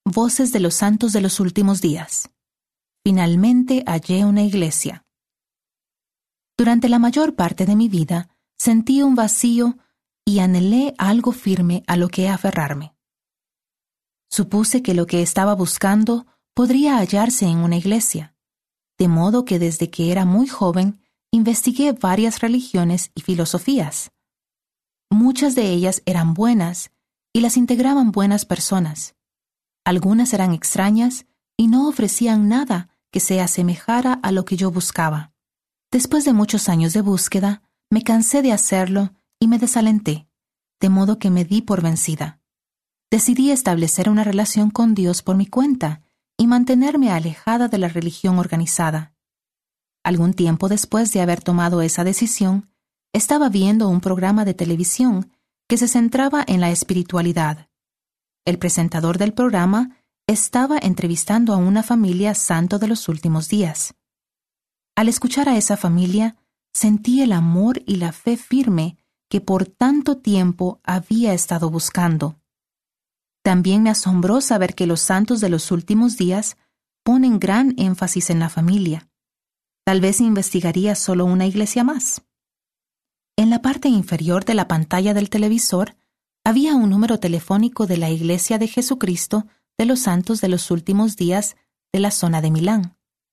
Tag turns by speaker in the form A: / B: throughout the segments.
A: Voces de los santos de los últimos días. Finalmente hallé una iglesia. Durante la mayor parte de mi vida sentí un vacío y anhelé algo firme a lo que aferrarme. Supuse que lo que estaba buscando podría hallarse en una iglesia, de modo que desde que era muy joven investigué varias religiones y filosofías. Muchas de ellas eran buenas y las integraban buenas personas. Algunas eran extrañas y no ofrecían nada que se asemejara a lo que yo buscaba. Después de muchos años de búsqueda, me cansé de hacerlo y me desalenté, de modo que me di por vencida. Decidí establecer una relación con Dios por mi cuenta y mantenerme alejada de la religión organizada. Algún tiempo después de haber tomado esa decisión, estaba viendo un programa de televisión que se centraba en la espiritualidad. El presentador del programa estaba entrevistando a una familia santo de los últimos días. Al escuchar a esa familia, sentí el amor y la fe firme que por tanto tiempo había estado buscando. También me asombró saber que los santos de los últimos días ponen gran énfasis en la familia. Tal vez investigaría solo una iglesia más. En la parte inferior de la pantalla del televisor había un número telefónico de la Iglesia de Jesucristo de los Santos de los Últimos Días de la zona de Milán.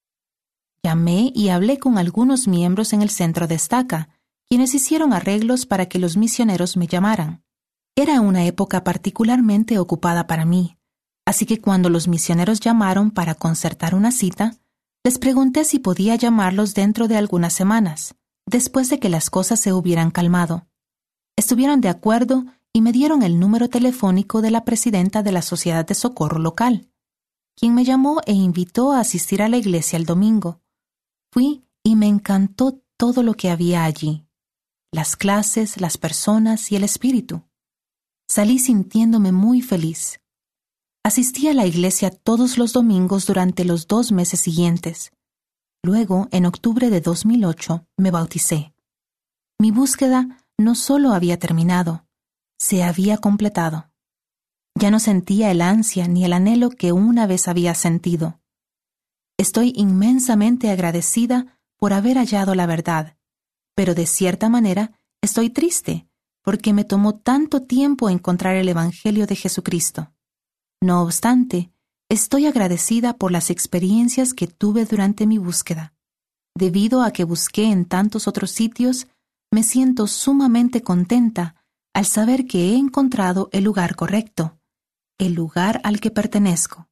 A: Llamé y hablé con algunos miembros en el centro de Estaca, quienes hicieron arreglos para que los misioneros me llamaran. Era una época particularmente ocupada para mí, así que cuando los misioneros llamaron para concertar una cita, les pregunté si podía llamarlos dentro de algunas semanas, después de que las cosas se hubieran calmado. Estuvieron de acuerdo y me dieron el número telefónico de la presidenta de la Sociedad de Socorro local, quien me llamó e invitó a asistir a la iglesia el domingo. Fui y me encantó todo lo que había allí: las clases, las personas y el espíritu. Salí sintiéndome muy feliz. Asistí a la iglesia todos los domingos durante los 2 meses siguientes. Luego, en octubre de 2008, me bauticé. Mi búsqueda no solo había terminado, se había completado. Ya no sentía el ansia ni el anhelo que una vez había sentido. Estoy inmensamente agradecida por haber hallado la verdad, pero de cierta manera estoy triste porque me tomó tanto tiempo encontrar el Evangelio de Jesucristo. No obstante, estoy agradecida por las experiencias que tuve durante mi búsqueda. Debido a que busqué en tantos otros sitios, me siento sumamente contenta al saber que he encontrado el lugar correcto, el lugar al que pertenezco.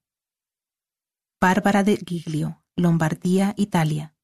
A: Bárbara de Giglio, Lombardía, Italia.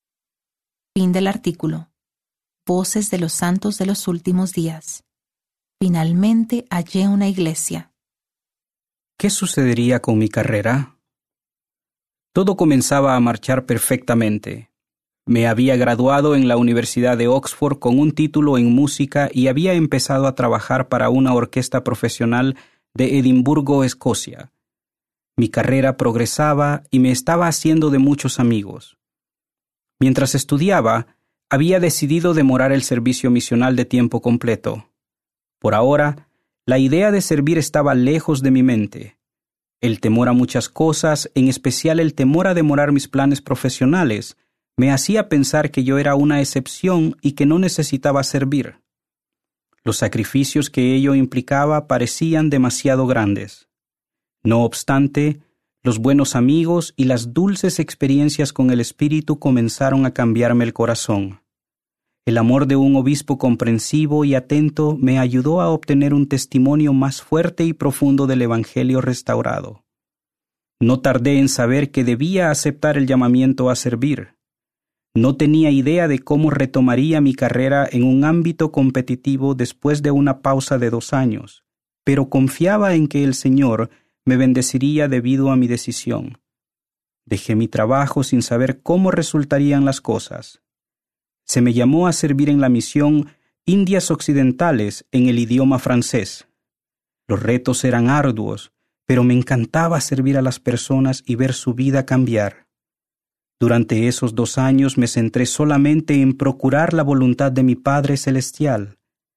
A: Fin del artículo. Voces de los santos de los últimos días. Finalmente hallé una iglesia.
B: ¿Qué sucedería con mi carrera? Todo comenzaba a marchar perfectamente. Me había graduado en la Universidad de Oxford con un título en música y había empezado a trabajar para una orquesta profesional de Edimburgo, Escocia. Mi carrera progresaba y me estaba haciendo de muchos amigos. Mientras estudiaba, había decidido demorar el servicio misional de tiempo completo. Por ahora, la idea de servir estaba lejos de mi mente. El temor a muchas cosas, en especial el temor a demorar mis planes profesionales, me hacía pensar que yo era una excepción y que no necesitaba servir. Los sacrificios que ello implicaba parecían demasiado grandes. No obstante, los buenos amigos y las dulces experiencias con el Espíritu comenzaron a cambiarme el corazón. El amor de un obispo comprensivo y atento me ayudó a obtener un testimonio más fuerte y profundo del Evangelio restaurado. No tardé en saber que debía aceptar el llamamiento a servir. No tenía idea de cómo retomaría mi carrera en un ámbito competitivo después de una pausa de 2 años, pero confiaba en que el Señor me bendeciría debido a mi decisión. Dejé mi trabajo sin saber cómo resultarían las cosas. Se me llamó a servir en la misión Indias Occidentales en el idioma francés. Los retos eran arduos, pero me encantaba servir a las personas y ver su vida cambiar. Durante esos 2 años me centré solamente en procurar la voluntad de mi Padre Celestial.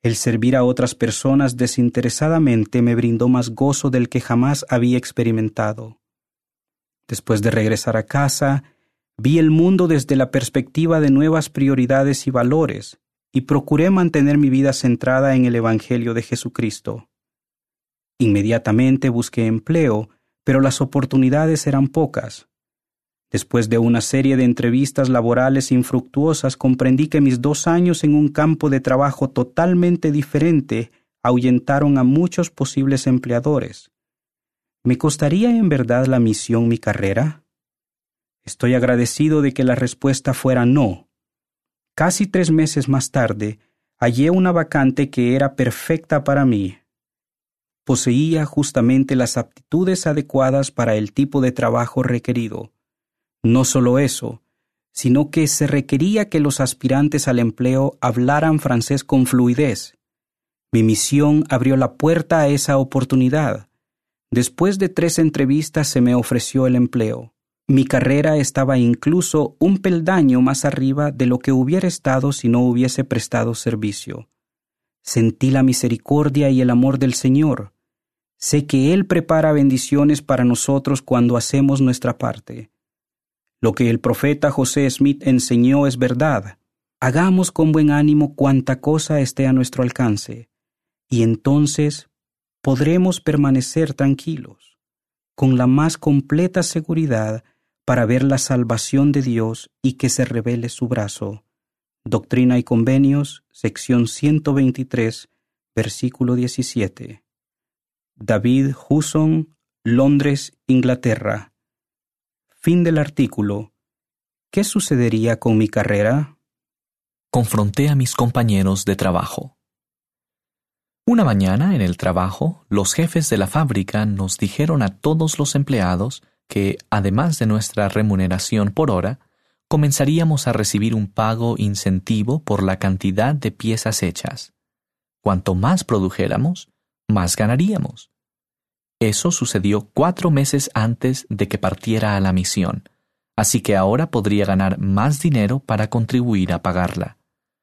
B: El servir a otras personas desinteresadamente me brindó más gozo del que jamás había experimentado. Después de regresar a casa, vi el mundo desde la perspectiva de nuevas prioridades y valores, y procuré mantener mi vida centrada en el Evangelio de Jesucristo. Inmediatamente busqué empleo, pero las oportunidades eran pocas. Después de una serie de entrevistas laborales infructuosas, comprendí que mis 2 años en un campo de trabajo totalmente diferente ahuyentaron a muchos posibles empleadores. ¿Me costaría en verdad la misión mi carrera? Estoy agradecido de que la respuesta fuera no. Casi 3 meses más tarde, hallé una vacante que era perfecta para mí. Poseía justamente las aptitudes adecuadas para el tipo de trabajo requerido. No solo eso, sino que se requería que los aspirantes al empleo hablaran francés con fluidez. Mi misión abrió la puerta a esa oportunidad. Después de 3 entrevistas se me ofreció el empleo. Mi carrera estaba incluso un peldaño más arriba de lo que hubiera estado si no hubiese prestado servicio. Sentí la misericordia y el amor del Señor. Sé que Él prepara bendiciones para nosotros cuando hacemos nuestra parte. Lo que el profeta José Smith enseñó es verdad. Hagamos con buen ánimo cuanta cosa esté a nuestro alcance, y entonces podremos permanecer tranquilos, con la más completa seguridad para ver la salvación de Dios y que se revele su brazo. Doctrina y Convenios, sección 123, versículo 17. David Husson, Londres, Inglaterra. Fin del artículo. ¿Qué sucedería con mi carrera?
C: Confronté a mis compañeros de trabajo. Una mañana en el trabajo, los jefes de la fábrica nos dijeron a todos los empleados que, además de nuestra remuneración por hora, comenzaríamos a recibir un pago incentivo por la cantidad de piezas hechas. Cuanto más produjéramos, más ganaríamos. Eso sucedió 4 meses antes de que partiera a la misión, así que ahora podría ganar más dinero para contribuir a pagarla.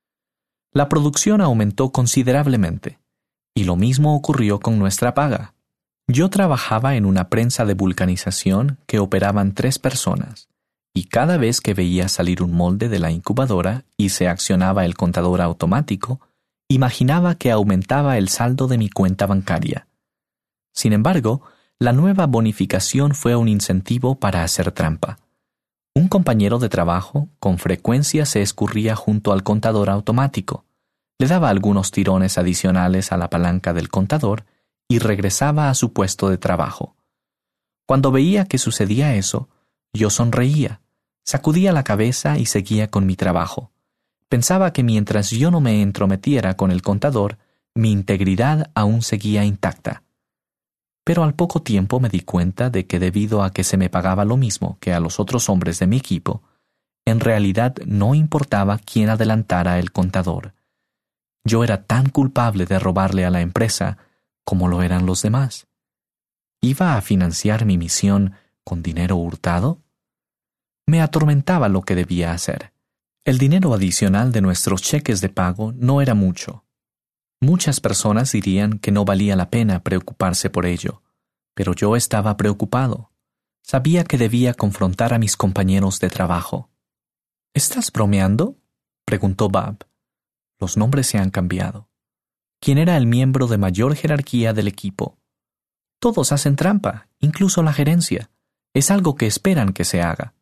C: La producción aumentó considerablemente, y lo mismo ocurrió con nuestra paga. Yo trabajaba en una prensa de vulcanización que operaban 3 personas, y cada vez que veía salir un molde de la incubadora y se accionaba el contador automático, imaginaba que aumentaba el saldo de mi cuenta bancaria. Sin embargo, la nueva bonificación fue un incentivo para hacer trampa. Un compañero de trabajo con frecuencia se escurría junto al contador automático, le daba algunos tirones adicionales a la palanca del contador y regresaba a su puesto de trabajo. Cuando veía que sucedía eso, yo sonreía, sacudía la cabeza y seguía con mi trabajo. Pensaba que mientras yo no me entrometiera con el contador, mi integridad aún seguía intacta. Pero al poco tiempo me di cuenta de que debido a que se me pagaba lo mismo que a los otros hombres de mi equipo, en realidad no importaba quién adelantara el contador. Yo era tan culpable de robarle a la empresa como lo eran los demás. ¿Iba a financiar mi misión con dinero hurtado? Me atormentaba lo que debía hacer. El dinero adicional de nuestros cheques de pago no era mucho. Muchas personas dirían que no valía la pena preocuparse por ello, pero yo estaba preocupado. Sabía que debía confrontar a mis compañeros de trabajo. ¿Estás bromeando?, preguntó Bob. Los nombres se han cambiado. ¿Quién era el miembro de mayor jerarquía del equipo? Todos hacen trampa, incluso la gerencia. Es algo que esperan que se haga.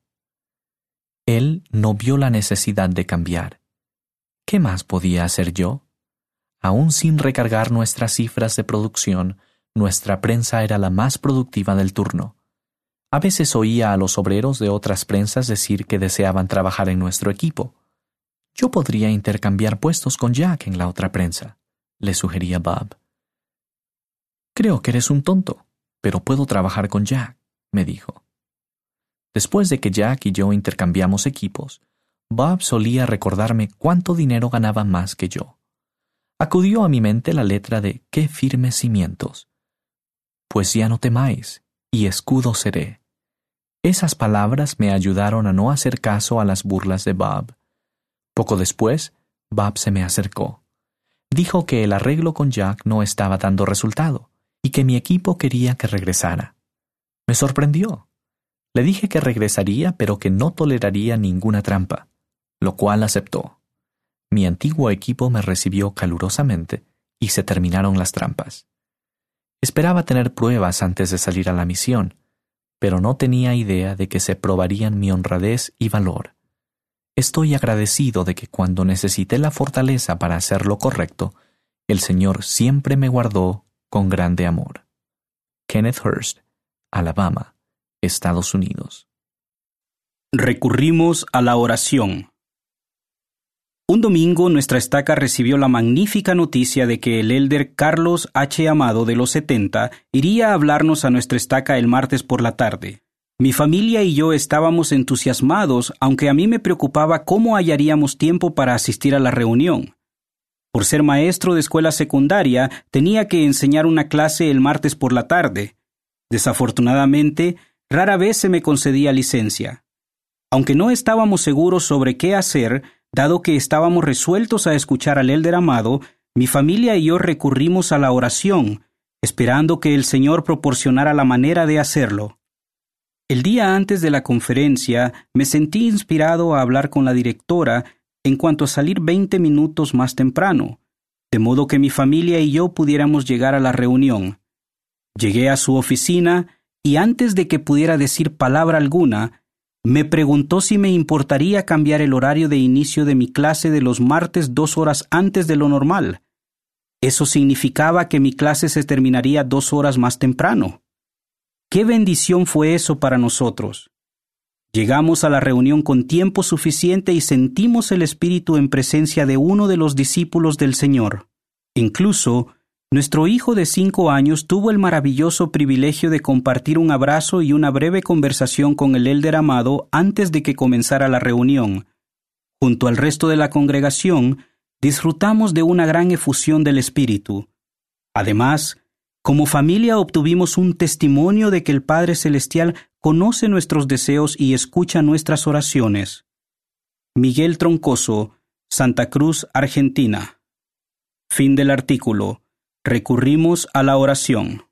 C: Él no vio la necesidad de cambiar. ¿Qué más podía hacer yo? Aún sin recargar nuestras cifras de producción, nuestra prensa era la más productiva del turno. A veces oía a los obreros de otras prensas decir que deseaban trabajar en nuestro equipo. Yo podría intercambiar puestos con Jack en la otra prensa, le sugería Bob. Creo que eres un tonto, pero puedo trabajar con Jack, me dijo. Después de que Jack y yo intercambiamos equipos, Bob solía recordarme cuánto dinero ganaba más que yo. Acudió a mi mente la letra de «Qué firmes cimientos». Pues ya no temáis, y escudo seré. Esas palabras me ayudaron a no hacer caso a las burlas de Bob. Poco después, Bob se me acercó. Dijo que el arreglo con Jack no estaba dando resultado y que mi equipo quería que regresara. Me sorprendió. Le dije que regresaría, pero que no toleraría ninguna trampa, lo cual aceptó. Mi antiguo equipo me recibió calurosamente y se terminaron las trampas. Esperaba tener pruebas antes de salir a la misión, pero no tenía idea de que se probarían mi honradez y valor. Estoy agradecido de que cuando necesité la fortaleza para hacer lo correcto, el Señor siempre me guardó con grande amor. Kenneth Hurst, Alabama, Estados Unidos.
B: Recurrimos a la oración. Un domingo nuestra estaca recibió la magnífica noticia de que el elder Carlos H. Amado de los 70 iría a hablarnos a nuestra estaca el martes por la tarde. Mi familia y yo estábamos entusiasmados, aunque a mí me preocupaba cómo hallaríamos tiempo para asistir a la reunión. Por ser maestro de escuela secundaria, tenía que enseñar una clase el martes por la tarde. Desafortunadamente, rara vez se me concedía licencia. Aunque no estábamos seguros sobre qué hacer, dado que estábamos resueltos a escuchar al elder Amado, mi familia y yo recurrimos a la oración, esperando que el Señor proporcionara la manera de hacerlo. El día antes de la conferencia, me sentí inspirado a hablar con la directora en cuanto a salir 20 minutos más temprano, de modo que mi familia y yo pudiéramos llegar a la reunión. Llegué a su oficina y antes de que pudiera decir palabra alguna, me preguntó si me importaría cambiar el horario de inicio de mi clase de los martes 2 horas antes de lo normal. Eso significaba que mi clase se terminaría 2 horas más temprano. ¡Qué bendición fue eso para nosotros! Llegamos a la reunión con tiempo suficiente y sentimos el Espíritu en presencia de uno de los discípulos del Señor. Incluso, nuestro hijo de 5 años tuvo el maravilloso privilegio de compartir un abrazo y una breve conversación con el elder Amado antes de que comenzara la reunión. Junto al resto de la congregación, disfrutamos de una gran efusión del Espíritu. Además, como familia obtuvimos un testimonio de que el Padre Celestial conoce nuestros deseos y escucha nuestras oraciones. Miguel Troncoso, Santa Cruz, Argentina. Fin del artículo. Recurrimos a la oración.